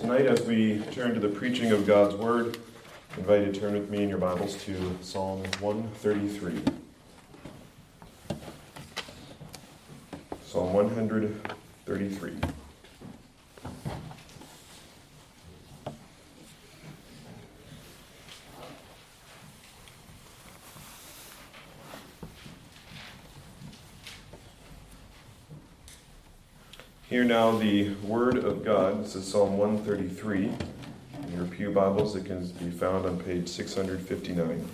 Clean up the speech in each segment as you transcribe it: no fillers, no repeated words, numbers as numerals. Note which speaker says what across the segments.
Speaker 1: Tonight, as we turn to the preaching of God's Word, I invite you to turn with me in your Bibles to Psalm 133. Psalm 133. Hear now the Word of God. This is Psalm 133. In your pew Bibles, it can be found on page 659.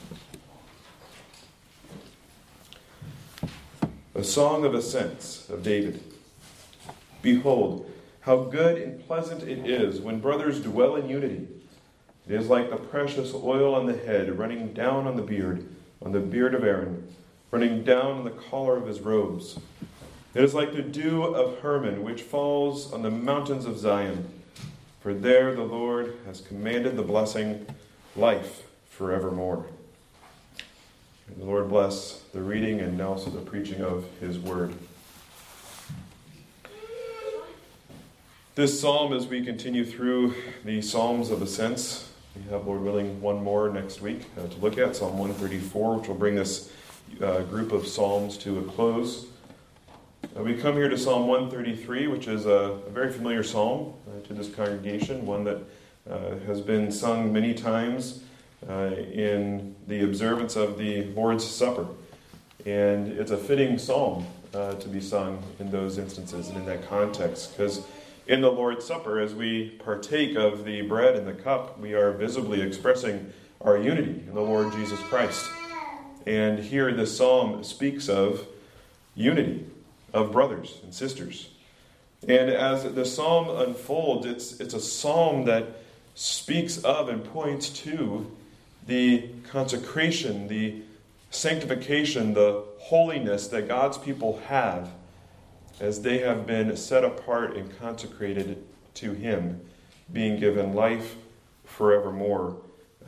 Speaker 1: A song of ascents of David. Behold, how good and pleasant it is when brothers dwell in unity. It is like the precious oil on the head, running down on the beard of Aaron, running down on the collar of his robes. It is like the dew of Hermon, which falls on the mountains of Zion. For there the Lord has commanded the blessing, life forevermore. And the Lord bless the reading and also the preaching of His Word. This psalm, as we continue through the Psalms of Ascents, we have, Lord willing, one more next week to look at, Psalm 134, which will bring this group of psalms to a close. We come here to Psalm 133, which is a very familiar psalm to this congregation, one that has been sung many times in the observance of the Lord's Supper. And it's a fitting psalm to be sung in those instances and in that context, because in the Lord's Supper, as we partake of the bread and the cup, we are visibly expressing our unity in the Lord Jesus Christ. And here this psalm speaks of unity of brothers and sisters. And as the psalm unfolds, it's a psalm that speaks of and points to the consecration, the sanctification, the holiness that God's people have as they have been set apart and consecrated to Him, being given life forevermore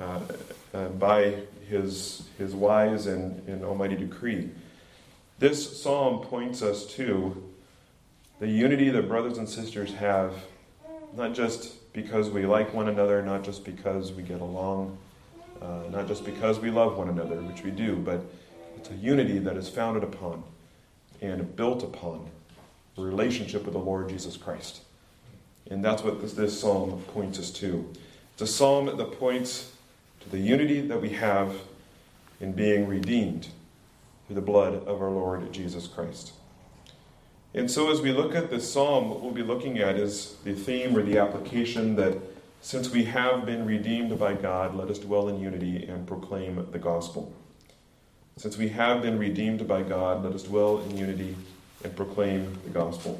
Speaker 1: by His wise and almighty decree. This psalm points us to the unity that brothers and sisters have, not just because we like one another, not just because we get along, not just because we love one another, which we do, but it's a unity that is founded upon and built upon the relationship with the Lord Jesus Christ. And that's what this psalm points us to. It's a psalm that points to the unity that we have in being redeemed through the blood of our Lord Jesus Christ. And so as we look at this psalm, what we'll be looking at is the theme or the application that since we have been redeemed by God, let us dwell in unity and proclaim the gospel. Since we have been redeemed by God, let us dwell in unity and proclaim the gospel.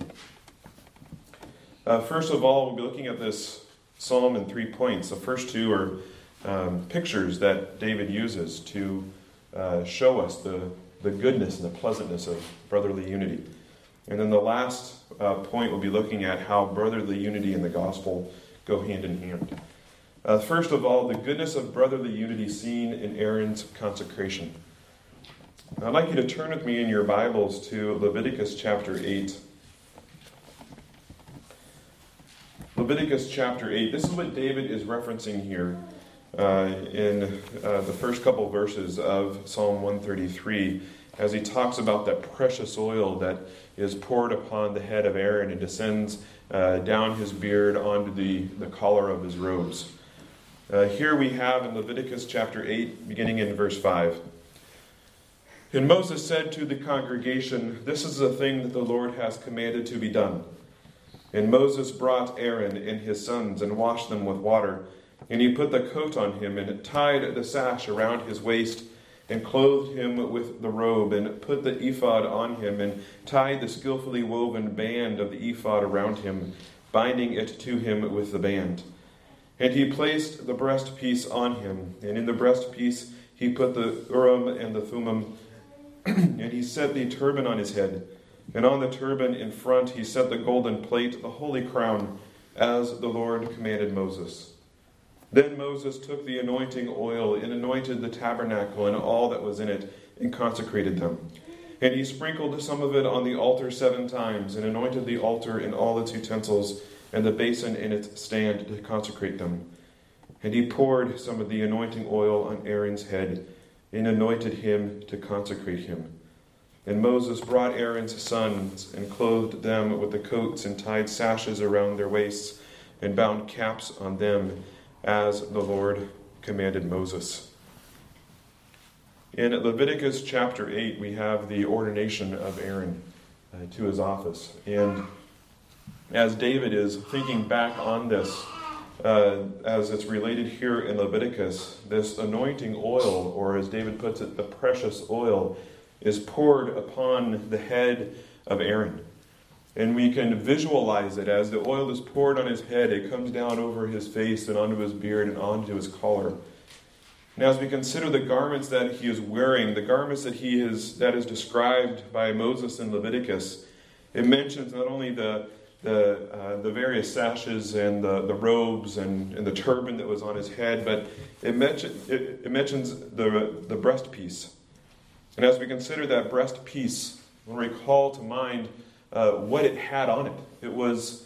Speaker 1: First of all, we'll be looking at this psalm in 3 points. The first two are pictures that David uses to show us the goodness and the pleasantness of brotherly unity. And then the last point we'll be looking at how brotherly unity and the gospel go hand in hand. First of all, the goodness of brotherly unity seen in Aaron's consecration. I'd like you to turn with me in your Bibles to Leviticus chapter 8. Leviticus chapter 8. This is what David is referencing here in the first couple verses of Psalm 133, as he talks about that precious oil that is poured upon the head of Aaron and descends down his beard onto the collar of his robes. Here we have in Leviticus chapter 8, beginning in verse 5. And Moses said to the congregation, "This is the thing that the Lord has commanded to be done." And Moses brought Aaron and his sons and washed them with water. And he put the coat on him and tied the sash around his waist and clothed him with the robe and put the ephod on him and tied the skillfully woven band of the ephod around him, binding it to him with the band. And he placed the breastpiece on him, and in the breastpiece he put the Urim and the Thummim, and he set the turban on his head. And on the turban in front he set the golden plate, the holy crown, as the Lord commanded Moses. Then Moses took the anointing oil and anointed the tabernacle and all that was in it and consecrated them. And he sprinkled some of it on the altar 7 times and anointed the altar and all its utensils and the basin in its stand to consecrate them. And he poured some of the anointing oil on Aaron's head and anointed him to consecrate him. And Moses brought Aaron's sons and clothed them with the coats and tied sashes around their waists and bound caps on them as the Lord commanded Moses. In Leviticus chapter 8, we have the ordination of Aaron to his office. And as David is thinking back on this, as it's related here in Leviticus, this anointing oil, or as David puts it, the precious oil, is poured upon the head of Aaron. And we can visualize it as the oil is poured on his head. It comes down over his face and onto his beard and onto his collar. And as we consider the garments that he is wearing, the garments that is described by Moses in Leviticus, it mentions not only the various sashes and the robes and the turban that was on his head, but it mentions the breastpiece. And as we consider that breastpiece, we'll recall to mind what it had on it. It was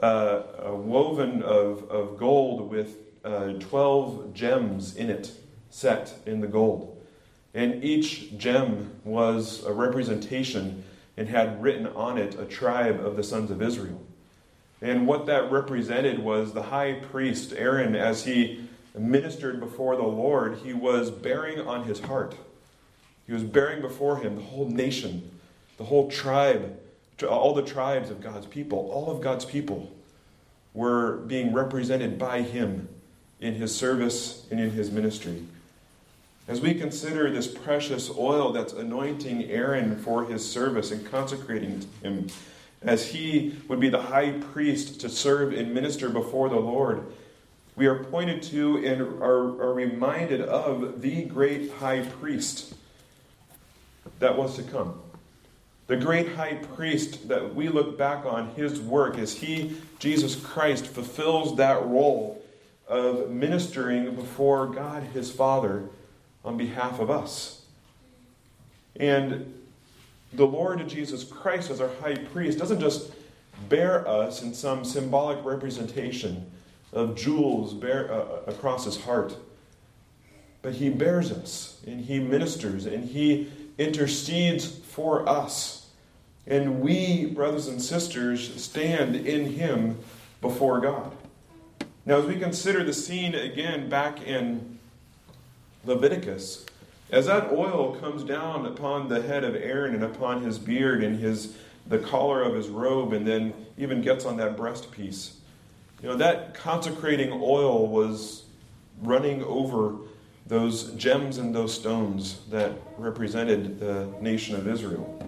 Speaker 1: woven of gold with 12 gems in it, set in the gold. And each gem was a representation and had written on it a tribe of the sons of Israel. And what that represented was the high priest, Aaron, as he ministered before the Lord, he was bearing on his heart. He was bearing before him the whole nation, the whole tribe, all the tribes of God's people. All of God's people were being represented by him in his service and in his ministry. As we consider this precious oil that's anointing Aaron for his service and consecrating him, as he would be the high priest to serve and minister before the Lord, we are pointed to and are reminded of the great high priest that was to come. The great high priest that we look back on his work as he, Jesus Christ, fulfills that role of ministering before God his Father on behalf of us. And the Lord Jesus Christ as our high priest doesn't just bear us in some symbolic representation of jewels across his heart, but he bears us and he ministers and he intercedes for us. And we, brothers and sisters, stand in him before God. Now, as we consider the scene again back in Leviticus, as that oil comes down upon the head of Aaron and upon his beard and the collar of his robe, and then even gets on that breastpiece, that consecrating oil was running over those gems and those stones that represented the nation of Israel.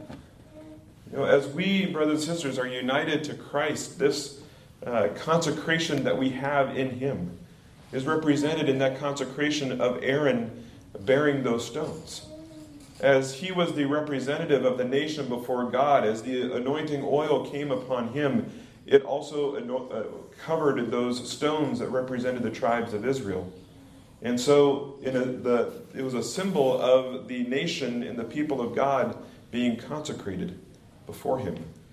Speaker 1: As we, brothers and sisters, are united to Christ, this consecration that we have in him is represented in that consecration of Aaron bearing those stones. As he was the representative of the nation before God, as the anointing oil came upon him, it also covered those stones that represented the tribes of Israel. And so it was a symbol of the nation and the people of God being consecrated before him.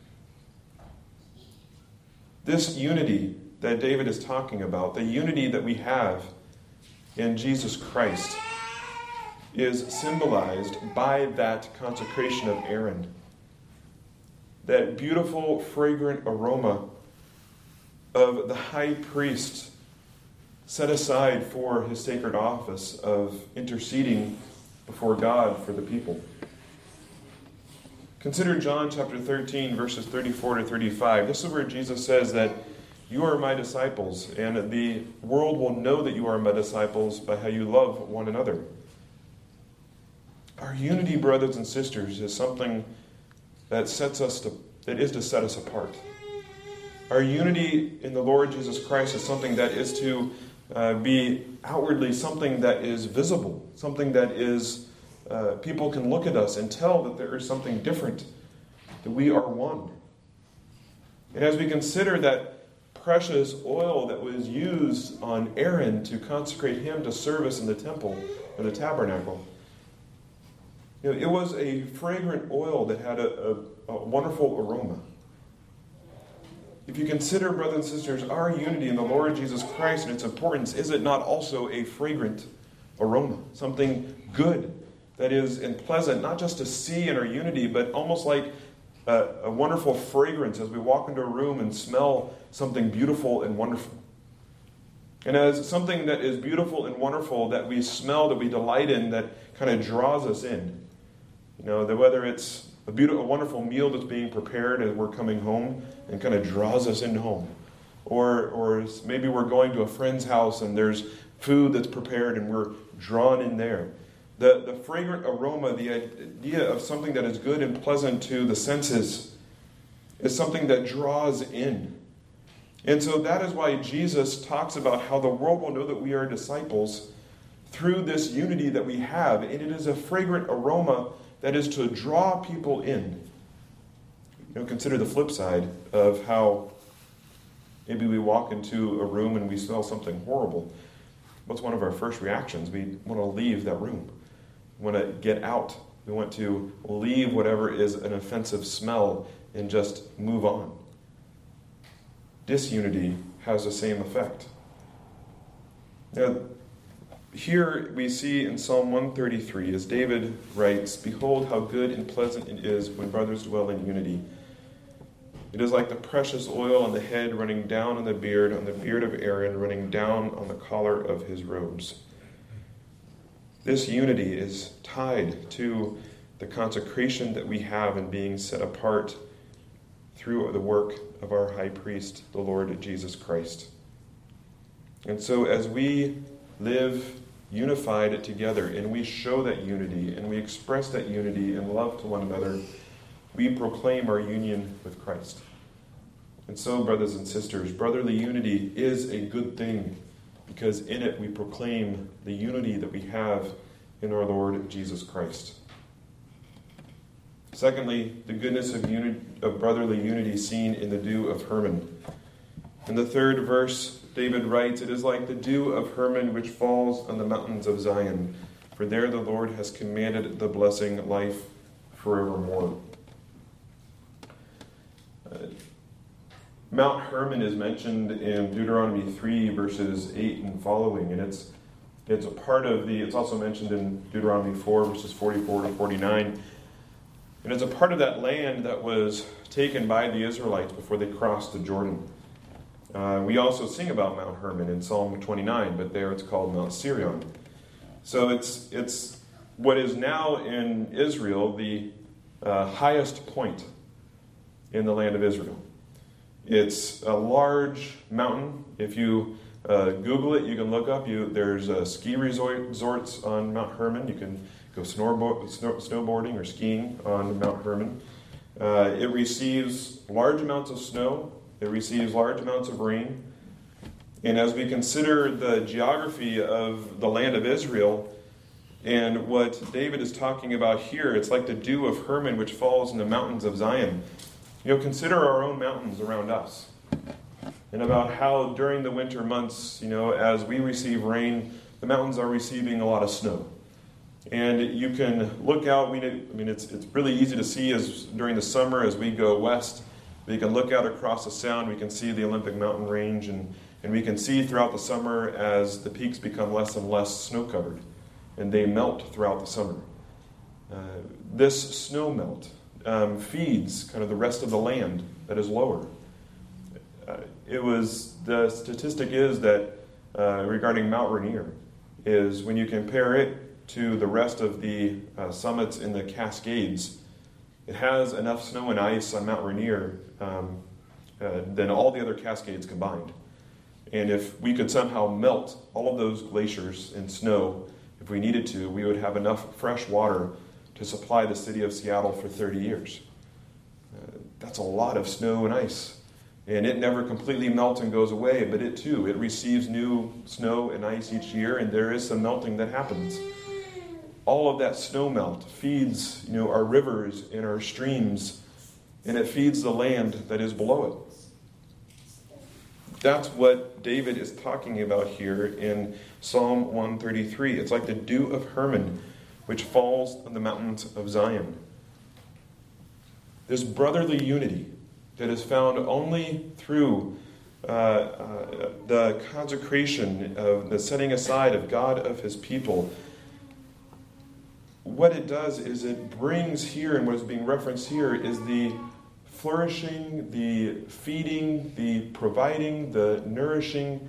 Speaker 1: This unity that David is talking about, the unity that we have in Jesus Christ, is symbolized by that consecration of Aaron. That beautiful, fragrant aroma of the high priest set aside for his sacred office of interceding before God for the people. Consider John chapter 13, verses 34 to 35. This is where Jesus says that you are my disciples, and the world will know that you are my disciples by how you love one another. Our unity, brothers and sisters, is something that is to set us apart. Our unity in the Lord Jesus Christ is something that is to be outwardly something that is visible, something that is people can look at us and tell that there is something different, that we are one. And as we consider that precious oil that was used on Aaron to consecrate him to service in the temple or the tabernacle, it was a fragrant oil that had a wonderful aroma. if you consider, brothers and sisters, our unity in the Lord Jesus Christ and its importance, is it not also a fragrant aroma? Something good that is and pleasant, not just to see in our unity, but almost like a wonderful fragrance as we walk into a room and smell something beautiful and wonderful. And as something that is beautiful and wonderful that we smell, that we delight in, that kind of draws us in. That whether it's a wonderful meal that's being prepared as we're coming home and kind of draws us into home. Or maybe we're going to a friend's house and there's food that's prepared and we're drawn in there. The fragrant aroma, the idea of something that is good and pleasant to the senses, is something that draws in. And so that is why Jesus talks about how the world will know that we are disciples through this unity that we have. And it is a fragrant aroma that is to draw people in. Consider the flip side of how maybe we walk into a room and we smell something horrible. What's one of our first reactions? We want to leave that room. We want to get out. We want to leave whatever is an offensive smell and just move on. Disunity has the same effect. Now, here we see in Psalm 133, as David writes, "Behold how good and pleasant it is when brothers dwell in unity. It is like the precious oil on the head running down on the beard of Aaron, running down on the collar of his robes." This unity is tied to the consecration that we have in being set apart through the work of our high priest, the Lord Jesus Christ. And so as we live unified together and we show that unity and we express that unity in love to one another, we proclaim our union with Christ. And so, brothers and sisters, brotherly unity is a good thing because in it we proclaim the unity that we have in our Lord Jesus Christ. Secondly, the goodness of brotherly unity seen in the dew of Hermon. In the third verse, David writes, "It is like the dew of Hermon which falls on the mountains of Zion, for there the Lord has commanded the blessing, life forevermore." Mount Hermon is mentioned in Deuteronomy 3, verses 8 and following, and it's also mentioned in Deuteronomy 4, verses 44 to 49. And it's a part of that land that was taken by the Israelites before they crossed the Jordan. We also sing about Mount Hermon in Psalm 29, but there it's called Mount Sirion. So it's what is now in Israel the highest point in the land of Israel. It's a large mountain. If you Google it, you can look up. There's ski resorts on Mount Hermon. You can go snowboarding or skiing on Mount Hermon. It receives large amounts of snow. It receives large amounts of rain. And as we consider the geography of the land of Israel and what David is talking about here, it's like the dew of Hermon which falls in the mountains of Zion. Consider our own mountains around us. And about how during the winter months, as we receive rain, the mountains are receiving a lot of snow. And you can look out, it's really easy to see as during the summer as we go west. We can look out across the sound, we can see the Olympic mountain range, and we can see throughout the summer as the peaks become less and less snow-covered, and they melt throughout the summer. This snow melt feeds kind of the rest of the land that is lower. The statistic is that regarding Mount Rainier, is when you compare it to the rest of the summits in the Cascades, it has enough snow and ice on Mount Rainier than all the other Cascades combined. And if we could somehow melt all of those glaciers in snow, if we needed to, we would have enough fresh water to supply the city of Seattle for 30 years. That's a lot of snow and ice. And it never completely melts and goes away, but it receives new snow and ice each year, and there is some melting that happens. All of that snow melt feeds, our rivers and our streams, and it feeds the land that is below it. That's what David is talking about here in Psalm 133. It's like the dew of Hermon, which falls on the mountains of Zion. This brotherly unity that is found only through the consecration of the setting aside of God of his people, what it does is it brings here, and what is being referenced here, is the flourishing, the feeding, the providing, the nourishing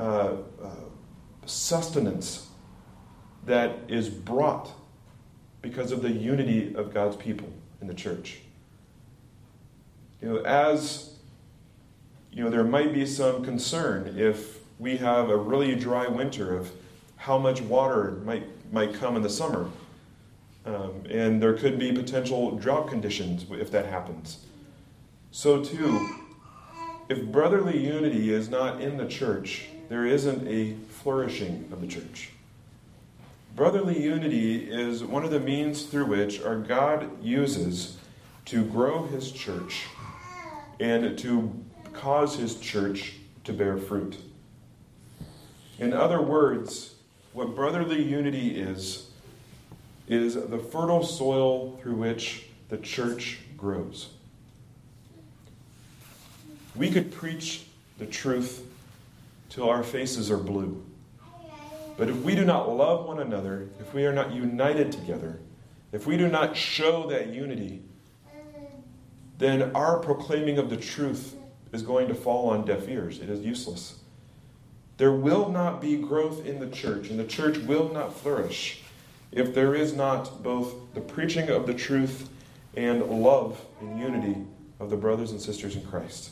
Speaker 1: sustenance that is brought because of the unity of God's people in the church. As there might be some concern if we have a really dry winter of how much water might come in the summer. And there could be potential drought conditions if that happens. So too, if brotherly unity is not in the church, there isn't a flourishing of the church. Brotherly unity is one of the means through which our God uses to grow his church and to cause his church to bear fruit. In other words, what brotherly unity is the fertile soil through which the church grows. We could preach the truth till our faces are blue. But if we do not love one another, if we are not united together, if we do not show that unity, then our proclaiming of the truth is going to fall on deaf ears. It is useless. There will not be growth in the church, and the church will not flourish if there is not both the preaching of the truth and love and unity of the brothers and sisters in Christ.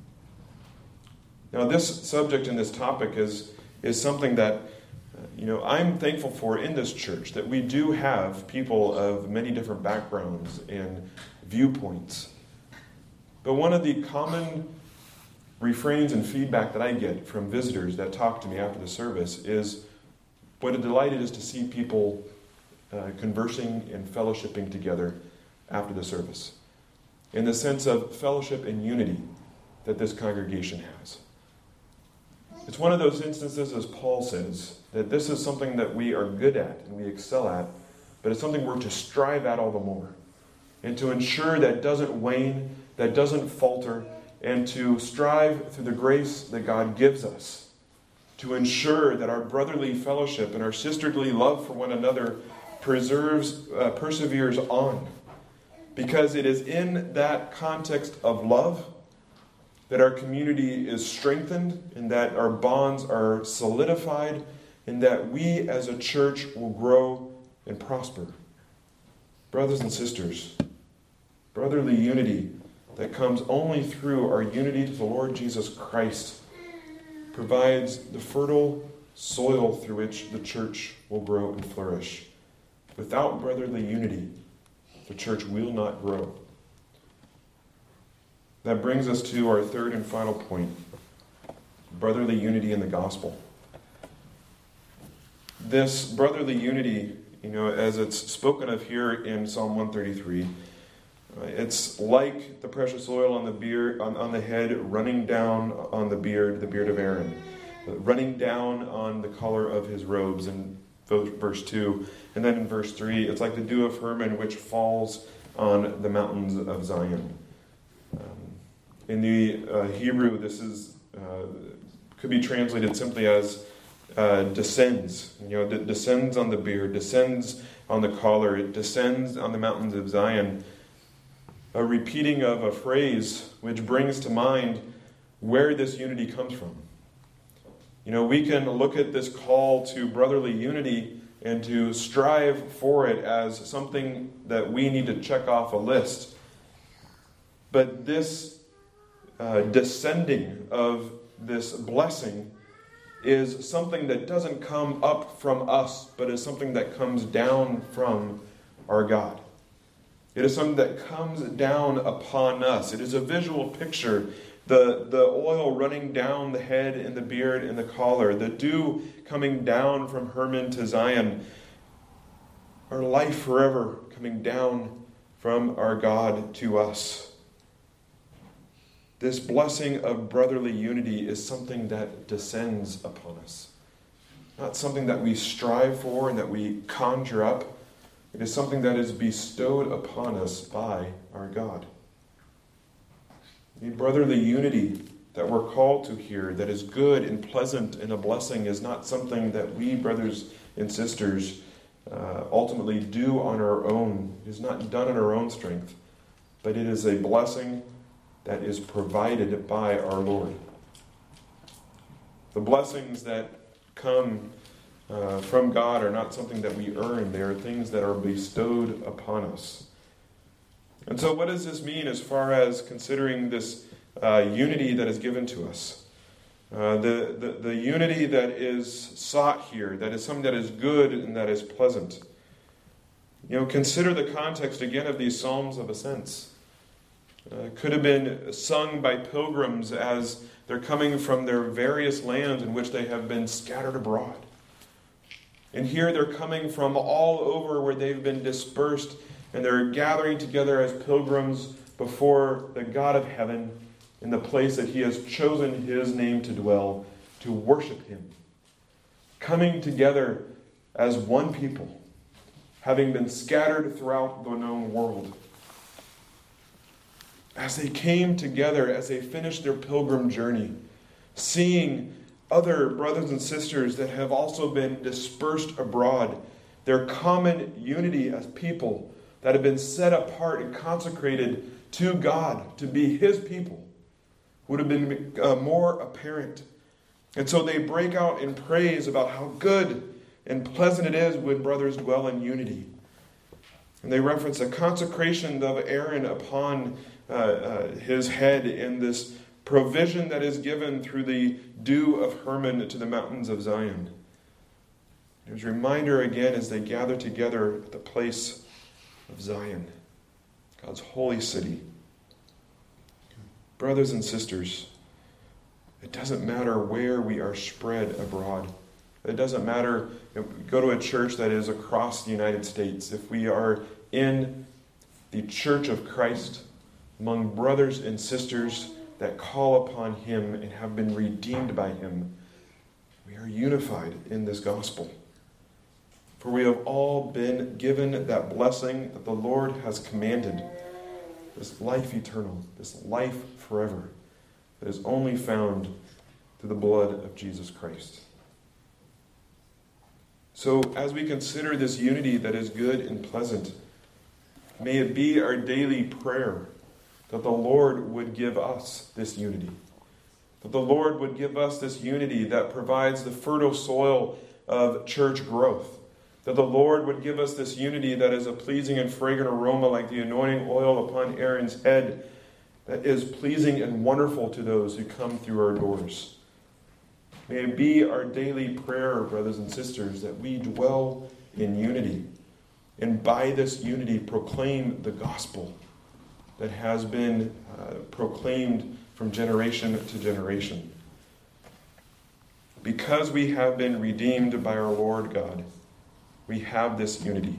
Speaker 1: Now, this subject and this topic is something that I'm thankful for in this church, that we do have people of many different backgrounds and viewpoints. But one of the common refrains and feedback that I get from visitors that talk to me after the service is what a delight it is to see people conversing and fellowshipping together after the service, in the sense of fellowship and unity that this congregation has. It's one of those instances, as Paul says, that this is something that we are good at and we excel at, but it's something we're to strive at all the more, and to ensure that doesn't wane, that doesn't falter, and to strive through the grace that God gives us to ensure that our brotherly fellowship and our sisterly love for one another perseveres on. Because it is in that context of love that our community is strengthened, and that our bonds are solidified, and that we as a church will grow and prosper. Brothers and sisters, brotherly unity that comes only through our unity to the Lord Jesus Christ provides the fertile soil through which the church will grow and flourish. Without brotherly unity, the church will not grow. That brings us to our third and final point, brotherly unity in the gospel. This brotherly unity, as it's spoken of here in Psalm 133, it's like the precious oil on the beard, on the head, running down on the beard of Aaron, running down on the collar of his robes in verse 2. And then in verse 3, it's like the dew of Hermon which falls on the mountains of Zion. In the Hebrew, this could be translated simply as descends. Descends on the beard, descends on the collar, it descends on the mountains of Zion. A repeating of a phrase which brings to mind where this unity comes from. We can look at this call to brotherly unity and to strive for it as something that we need to check off a list. But this descending of this blessing is something that doesn't come up from us, but is something that comes down from our God. It is something that comes down upon us. It is a visual picture. The oil running down the head and the beard and the collar, the dew coming down from Hermon to Zion, our life forever coming down from our God to us. This blessing of brotherly unity is something that descends upon us. Not something that we strive for and that we conjure up. It is something that is bestowed upon us by our God. The brotherly unity that we're called to here, that is good and pleasant and a blessing, is not something that we, brothers and sisters, ultimately do on our own. It is not done in our own strength, but it is a blessing that is provided by our Lord. The blessings that come from God are not something that we earn. They are things that are bestowed upon us. And so what does this mean as far as considering this unity that is given to us? The unity that is sought here, that is something that is good and that is pleasant. Consider the context again of these Psalms of Ascents. Could have been sung by pilgrims as they're coming from their various lands in which they have been scattered abroad. And here they're coming from all over where they've been dispersed, and they're gathering together as pilgrims before the God of heaven in the place that He has chosen His name to dwell, to worship Him. Coming together as one people, having been scattered throughout the known world. As they came together, as they finished their pilgrim journey, seeing other brothers and sisters that have also been dispersed abroad, their common unity as people that have been set apart and consecrated to God to be His people would have been more apparent. And so they break out in praise about how good and pleasant it is when brothers dwell in unity. And they reference a consecration of Aaron upon his head in this provision that is given through the dew of Hermon to the mountains of Zion. There's a reminder again as they gather together at the place of Zion, God's holy city. Brothers and sisters, it doesn't matter where we are spread abroad. It doesn't matter if we go to a church that is across the United States. If we are in the church of Christ, among brothers and sisters that call upon Him and have been redeemed by Him, we are unified in this gospel. For we have all been given that blessing that the Lord has commanded, this life eternal, this life forever, that is only found through the blood of Jesus Christ. So as we consider this unity that is good and pleasant, may it be our daily prayer that the Lord would give us this unity. That the Lord would give us this unity that provides the fertile soil of church growth. That the Lord would give us this unity that is a pleasing and fragrant aroma like the anointing oil upon Aaron's head, that is pleasing and wonderful to those who come through our doors. May it be our daily prayer, brothers and sisters, that we dwell in unity, and by this unity proclaim the gospel that has been proclaimed from generation to generation. Because we have been redeemed by our Lord God, we have this unity.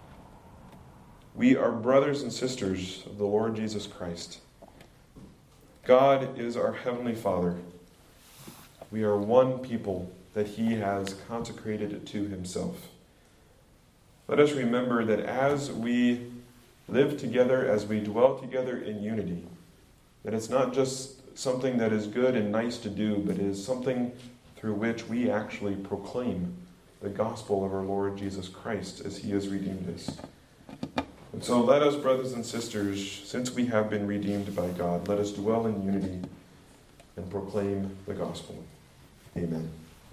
Speaker 1: We are brothers and sisters of the Lord Jesus Christ. God is our Heavenly Father. We are one people that He has consecrated to Himself. Let us remember that as we live together, as we dwell together in unity, that it's not just something that is good and nice to do, but it is something through which we actually proclaim the gospel of our Lord Jesus Christ as He has redeemed us. And so let us, brothers and sisters, since we have been redeemed by God, let us dwell in unity and proclaim the gospel. Amen.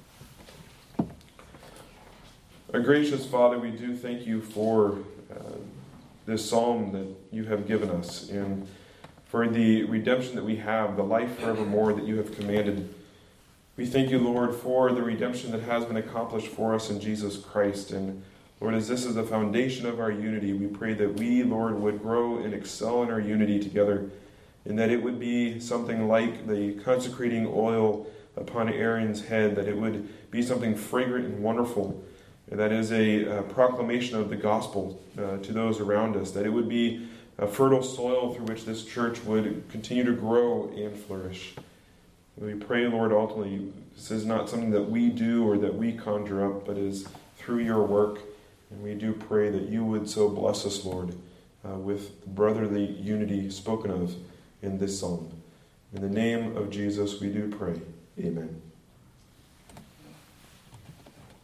Speaker 1: Our gracious Father, we do thank You for this psalm that You have given us, and for the redemption that we have, the life forevermore that You have commanded. We thank You, Lord, for the redemption that has been accomplished for us in Jesus Christ. And Lord, as this is the foundation of our unity, we pray that we, Lord, would grow and excel in our unity together, and that it would be something like the consecrating oil upon Aaron's head, that it would be something fragrant and wonderful, that is a proclamation of the gospel to those around us, that it would be a fertile soil through which this church would continue to grow and flourish. We pray, Lord, ultimately, this is not something that we do or that we conjure up, but is through Your work. And we do pray that You would so bless us, Lord, with brotherly unity spoken of in this psalm. In the name of Jesus we do pray. Amen.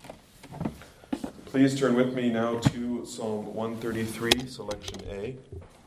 Speaker 1: Please turn with me now to Psalm 133, selection A.